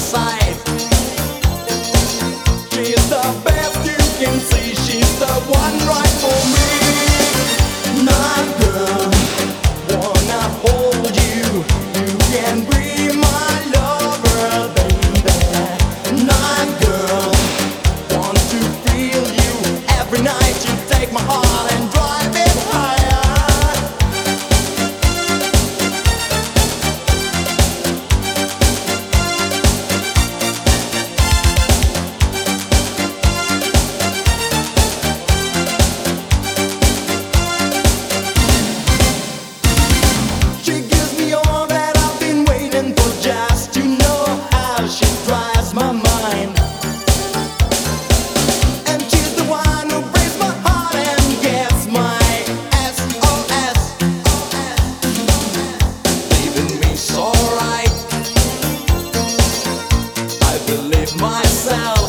side. She's the best you can see. She's the one right for me. My girl, wanna hold you. You can be my lover, baby. My girl, want to feel you. Every night you take my heart and drive it higher. She gives me all that I've been waiting for, just to know how she drives my mind. And she's the one who breaks my heart and gets my SOS. Leaving me so right. I believe myself.